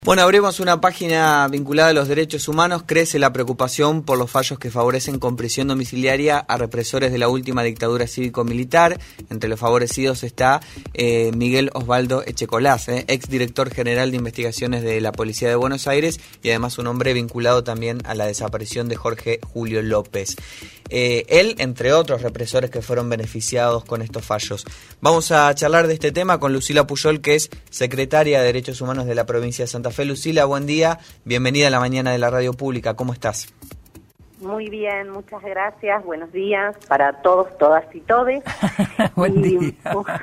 Bueno, abrimos una página vinculada a los derechos humanos. Crece la preocupación por los fallos que favorecen con prisión domiciliaria a represores de la última dictadura cívico-militar. Entre los favorecidos está Miguel Osvaldo Echecolás, exdirector general de investigaciones de la Policía de Buenos Aires y además un hombre vinculado también a la desaparición de Jorge Julio López. Él, entre otros represores que fueron beneficiados con estos fallos. Vamos a charlar de este tema con Lucila Pujol, que es secretaria de Derechos Humanos de la provincia de Santa Fe. Lucila, buen día, bienvenida a la mañana de la radio pública, ¿cómo estás? Muy bien, muchas gracias, buenos días para todos, todas y todes. Buen día.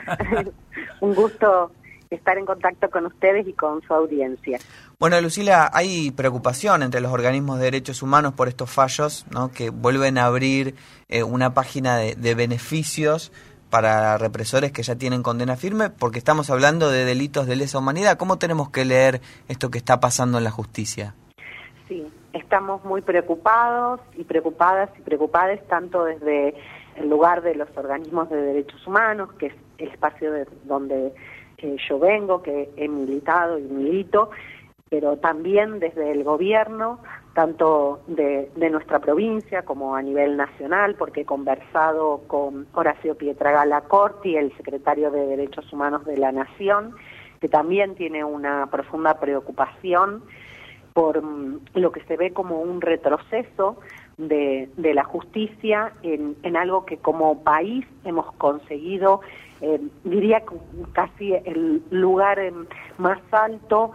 Un gusto estar en contacto con ustedes y con su audiencia. Bueno, Lucila, hay preocupación entre los organismos de derechos humanos por estos fallos, ¿no?, que vuelven a abrir una página de beneficios para represores que ya tienen condena firme, porque estamos hablando de delitos de lesa humanidad. ¿Cómo tenemos que leer esto que está pasando en la justicia? Sí, estamos muy preocupados y preocupadas tanto desde el lugar de los organismos de derechos humanos, que es el espacio de donde yo vengo, que he militado y milito, pero también desde el gobierno, tanto de nuestra provincia como a nivel nacional, porque he conversado con Horacio Pietragala Corti, el secretario de Derechos Humanos de la Nación, que también tiene una profunda preocupación por lo que se ve como un retroceso de la justicia en algo que como país hemos conseguido, diría casi el lugar más alto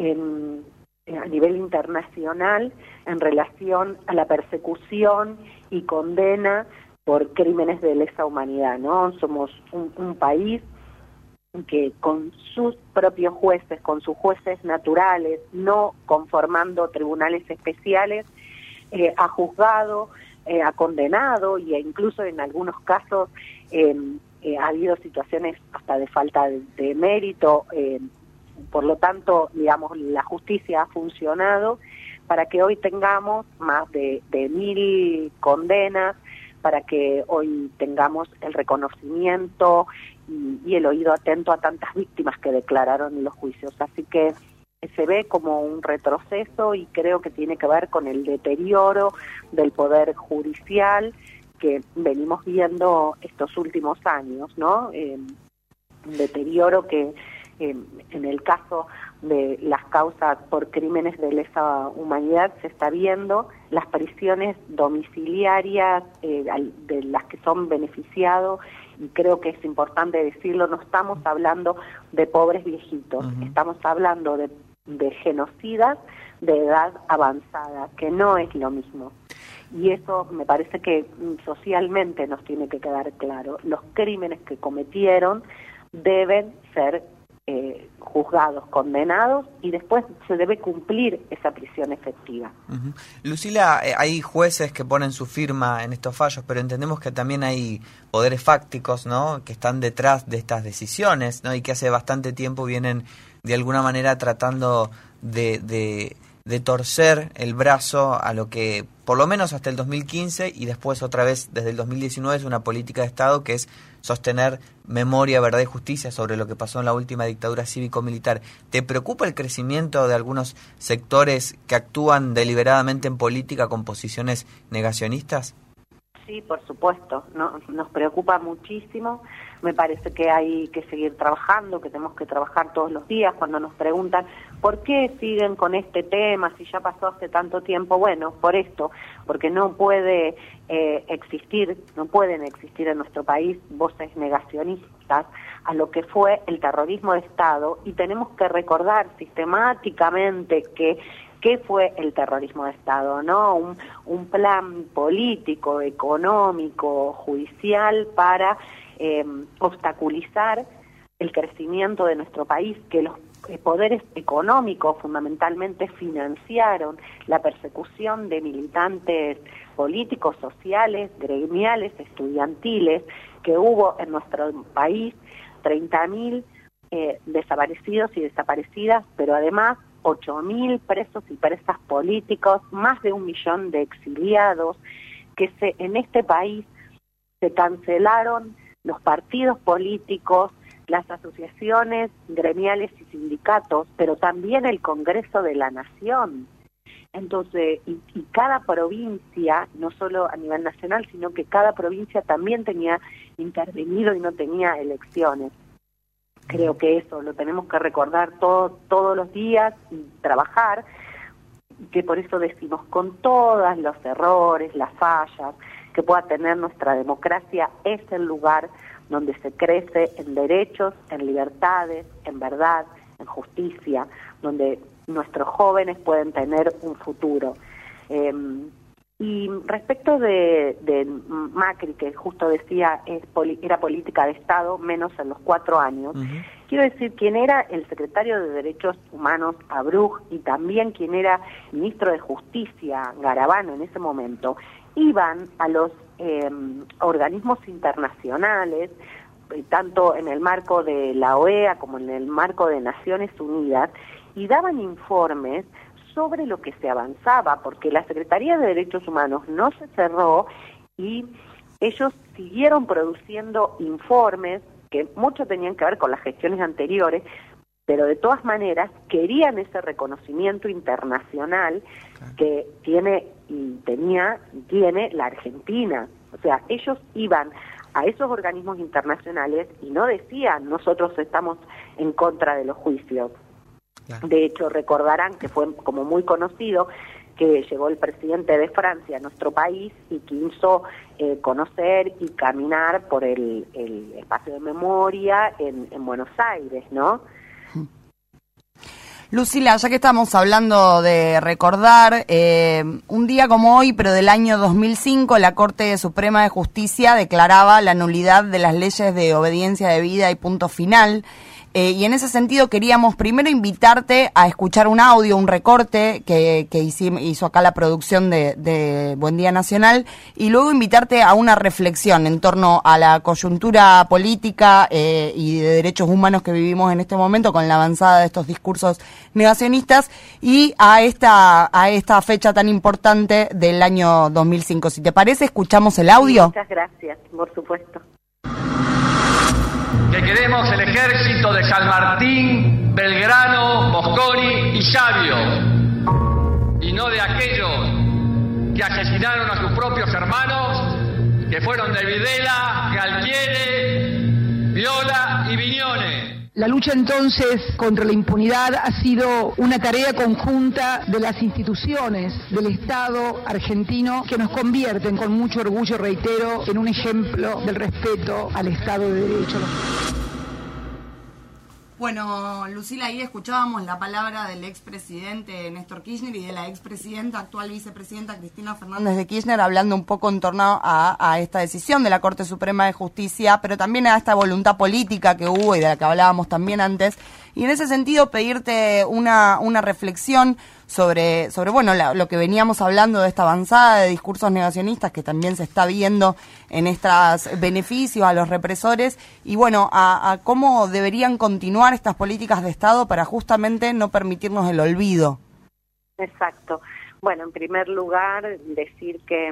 a nivel internacional en relación a la persecución y condena por crímenes de lesa humanidad, ¿no? Somos un país que con sus propios jueces, con sus jueces naturales, no conformando tribunales especiales, ha juzgado, ha condenado e incluso en algunos casos ha habido situaciones hasta de falta de mérito. Por lo tanto, digamos, la justicia ha funcionado para que hoy tengamos más de 1.000 condenas, para que hoy tengamos el reconocimiento y el oído atento a tantas víctimas que declararon en los juicios. Así que se ve como un retroceso y creo que tiene que ver con el deterioro del poder judicial que venimos viendo estos últimos años, ¿no? Un deterioro que en el caso de las causas por crímenes de lesa humanidad se está viendo, las prisiones domiciliarias de las que son beneficiados, y creo que es importante decirlo, no estamos hablando de pobres viejitos, estamos hablando de genocidas de edad avanzada, que no es lo mismo. Y eso me parece que socialmente nos tiene que quedar claro. Los crímenes que cometieron deben ser juzgados, condenados, y después se debe cumplir esa prisión efectiva. Lucila, hay jueces que ponen su firma en estos fallos, pero entendemos que también hay poderes fácticos, ¿no?, que están detrás de estas decisiones, ¿no?, y que hace bastante tiempo vienen de alguna manera tratando de torcer el brazo a lo que, por lo menos hasta el 2015 y después otra vez desde el 2019, es una política de Estado que es sostener memoria, verdad y justicia sobre lo que pasó en la última dictadura cívico-militar. ¿Te preocupa el crecimiento de algunos sectores que actúan deliberadamente en política con posiciones negacionistas? Sí, por supuesto, nos preocupa muchísimo. Me parece que hay que seguir trabajando, que tenemos que trabajar todos los días. Cuando nos preguntan ¿por qué siguen con este tema si ya pasó hace tanto tiempo? Bueno, por esto, porque no pueden existir en nuestro país voces negacionistas a lo que fue el terrorismo de Estado, y tenemos que recordar sistemáticamente ¿qué fue el terrorismo de Estado? ¿No? Un plan político, económico, judicial para obstaculizar el crecimiento de nuestro país, que los poderes económicos fundamentalmente financiaron la persecución de militantes políticos, sociales, gremiales, estudiantiles, que hubo en nuestro país 30.000 desaparecidos y desaparecidas, pero además 8.000 presos y presas políticos, más de 1 millón de exiliados, que en este país se cancelaron los partidos políticos, las asociaciones gremiales y sindicatos, pero también el Congreso de la Nación. Entonces, y cada provincia, no solo a nivel nacional, sino que cada provincia también tenía intervenido y no tenía elecciones. Creo que eso lo tenemos que recordar todos los días y trabajar, que por eso decimos, con todos los errores, las fallas que pueda tener nuestra democracia, es el lugar donde se crece en derechos, en libertades, en verdad, en justicia, donde nuestros jóvenes pueden tener un futuro. Y respecto de Macri, que justo decía era política de Estado, menos en los 4 años, quiero decir, quien era el secretario de Derechos Humanos, Abruj, y también quien era ministro de Justicia, Garabano, en ese momento, iban a los organismos internacionales, tanto en el marco de la OEA como en el marco de Naciones Unidas, y daban informes sobre lo que se avanzaba, porque la Secretaría de Derechos Humanos no se cerró y ellos siguieron produciendo informes que mucho tenían que ver con las gestiones anteriores, pero de todas maneras querían ese reconocimiento internacional que tiene la Argentina. O sea, ellos iban a esos organismos internacionales y no decían, nosotros estamos en contra de los juicios. Claro. De hecho, recordarán que fue como muy conocido que llegó el presidente de Francia a nuestro país y quiso conocer y caminar por el espacio de memoria en Buenos Aires, ¿no? Lucila, ya que estamos hablando de recordar, un día como hoy, pero del año 2005, la Corte Suprema de Justicia declaraba la nulidad de las leyes de obediencia debida y punto final. Y en ese sentido queríamos primero invitarte a escuchar un audio, un recorte que hizo acá la producción de Buen Día Nacional, y luego invitarte a una reflexión en torno a la coyuntura política y de derechos humanos que vivimos en este momento con la avanzada de estos discursos negacionistas y a esta fecha tan importante del año 2005. Si te parece, escuchamos el audio. Muchas gracias, por supuesto. Que queremos el ejército de San Martín, Belgrano, Mosconi y Savio, y no de aquellos que asesinaron a sus propios hermanos, que fueron de Videla, Galtieri, Viola y Viñones. La lucha entonces contra la impunidad ha sido una tarea conjunta de las instituciones del Estado argentino que nos convierten con mucho orgullo, reitero, en un ejemplo del respeto al Estado de Derecho. Bueno, Lucila, ahí escuchábamos la palabra del expresidente Néstor Kirchner y de la expresidenta, actual vicepresidenta Cristina Fernández de Kirchner, hablando un poco en torno a esta decisión de la Corte Suprema de Justicia, pero también a esta voluntad política que hubo y de la que hablábamos también antes. Y en ese sentido pedirte una reflexión sobre bueno, lo que veníamos hablando de esta avanzada de discursos negacionistas que también se está viendo en estos beneficios a los represores y bueno, a cómo deberían continuar estas políticas de Estado para justamente no permitirnos el olvido. Exacto. Bueno, en primer lugar, decir que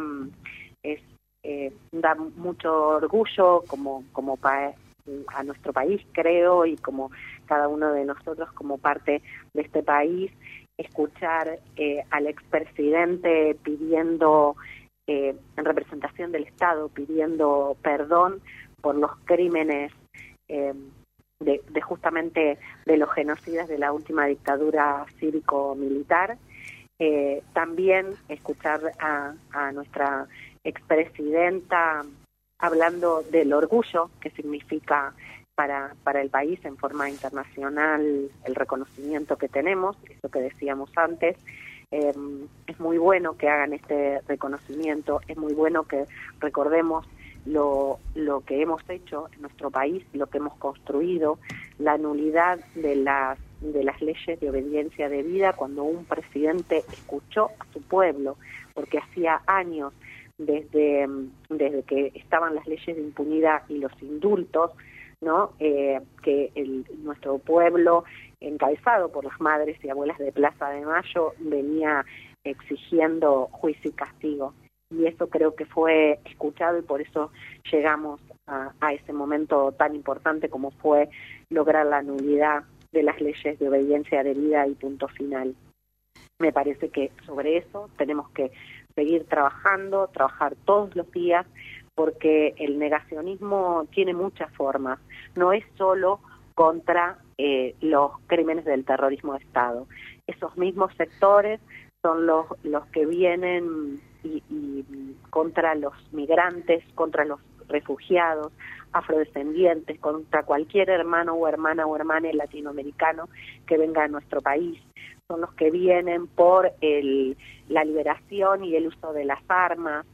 da mucho orgullo como a nuestro país, creo, y como cada uno de nosotros como parte de este país, escuchar al expresidente pidiendo, en representación del Estado, pidiendo perdón por los crímenes de justamente de los genocidas de la última dictadura cívico-militar. También escuchar a nuestra expresidenta hablando del orgullo que significa para el país en forma internacional el reconocimiento que tenemos, eso que decíamos antes. Es muy bueno que hagan este reconocimiento, es muy bueno que recordemos lo que hemos hecho en nuestro país, lo que hemos construido, la nulidad de las leyes de obediencia debida cuando un presidente escuchó a su pueblo, porque hacía años desde que estaban las leyes de impunidad y los indultos, ¿no? Que nuestro pueblo, encabezado por las madres y abuelas de Plaza de Mayo, venía exigiendo juicio y castigo. y eso creo que fue escuchado y por eso llegamos a ese momento tan importante como fue lograr la nulidad de las leyes de obediencia debida y punto final. Me parece que sobre eso tenemos que seguir trabajando, trabajar todos los días, porque el negacionismo tiene muchas formas, no es solo contra los crímenes del terrorismo de Estado. Esos mismos sectores son los que vienen y contra los migrantes, contra los refugiados, afrodescendientes, contra cualquier hermano o hermana latinoamericano que venga a nuestro país. Son los que vienen por la liberación y el uso de las armas.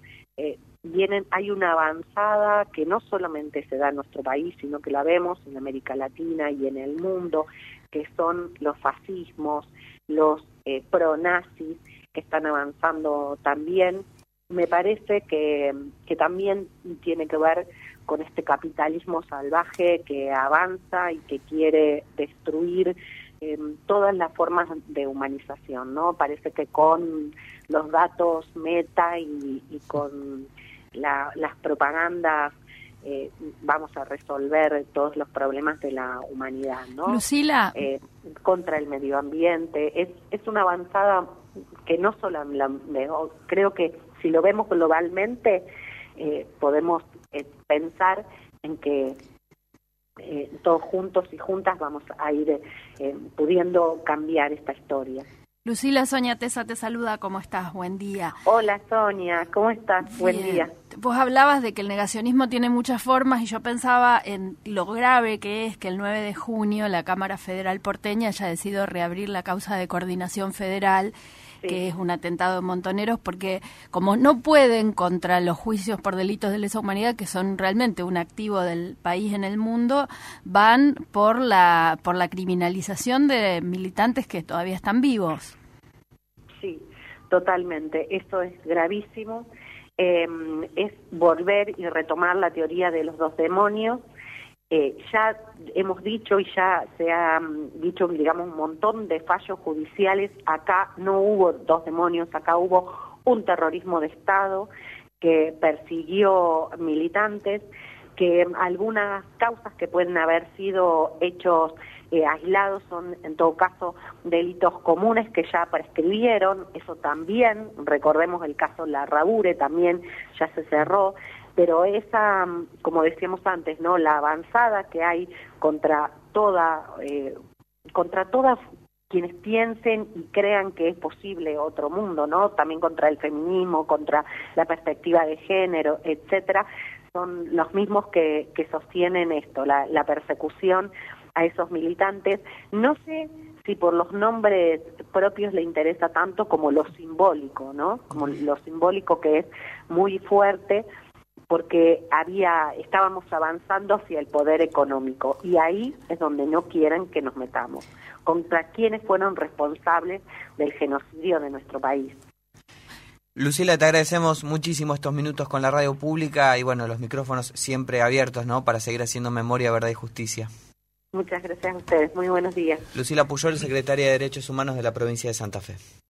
Hay una avanzada que no solamente se da en nuestro país, sino que la vemos en América Latina y en el mundo, que son los fascismos, los pronazis, que están avanzando también. Me parece que también tiene que ver con este capitalismo salvaje que avanza y que quiere destruir todas las formas de humanización, ¿no? Parece que con los datos meta y con las propagandas vamos a resolver todos los problemas de la humanidad, ¿no? Lucila. Contra el medio ambiente. Es una avanzada que no solo creo que si lo vemos globalmente podemos pensar en que todos juntos y juntas vamos a ir pudiendo cambiar esta historia. Lucila, Sonia Tesa te saluda, ¿cómo estás? Buen día. Hola Sonia, ¿cómo estás? Bien. Buen día. Vos hablabas de que el negacionismo tiene muchas formas y yo pensaba en lo grave que es que el 9 de junio la Cámara Federal porteña haya decidido reabrir la causa de coordinación federal, sí, que es un atentado de montoneros, porque como no pueden contra los juicios por delitos de lesa humanidad, que son realmente un activo del país en el mundo, van por la criminalización de militantes que todavía están vivos. Sí, totalmente. Esto es gravísimo. Es volver y retomar la teoría de los dos demonios. Ya hemos dicho y ya se ha dicho, digamos, un montón de fallos judiciales. Acá no hubo dos demonios, acá hubo un terrorismo de Estado que persiguió militantes, que algunas causas que pueden haber sido hechos aislados son en todo caso delitos comunes que ya prescribieron. Eso también, recordemos el caso Larrabure, también ya se cerró, pero esa, como decíamos antes, ¿no?, la avanzada que hay contra todas quienes piensen y crean que es posible otro mundo, ¿no?, también contra el feminismo, contra la perspectiva de género, etcétera, son los mismos que sostienen esto, la persecución a esos militantes. No sé si por los nombres propios le interesa tanto como lo simbólico, ¿no? Como lo simbólico, que es muy fuerte, porque estábamos avanzando hacia el poder económico y ahí es donde no quieren que nos metamos, contra quienes fueron responsables del genocidio de nuestro país. Lucila, te agradecemos muchísimo estos minutos con la radio pública y bueno, los micrófonos siempre abiertos, ¿no?, para seguir haciendo memoria, verdad y justicia. Muchas gracias a ustedes. Muy buenos días. Lucila Puyol, secretaria de Derechos Humanos de la provincia de Santa Fe.